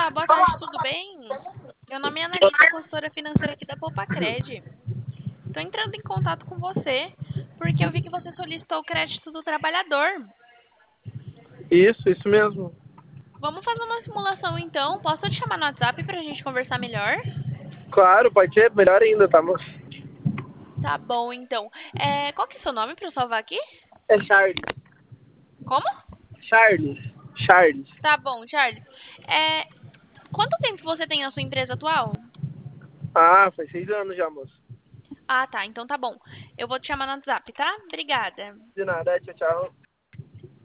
boa tarde, tudo bem? Meu nome é Annalise, consultora financeira aqui da Poupa-Cred. Estou entrando em contato com você porque eu vi que você solicitou o crédito do trabalhador. Isso mesmo. Vamos fazer uma simulação então? Posso te chamar no WhatsApp para a gente conversar melhor? Claro, pode ser melhor ainda, tá, moço? Tá bom, então. Qual que é o seu nome para eu salvar aqui? É Charles. Como? Charles. Charles. Tá bom, Charles. É, Quanto tempo você tem na sua empresa atual? Ah, faz 6 anos já, moço. Ah, tá. Então tá bom. Eu vou te chamar no WhatsApp, tá? Obrigada. De nada, tchau, tchau.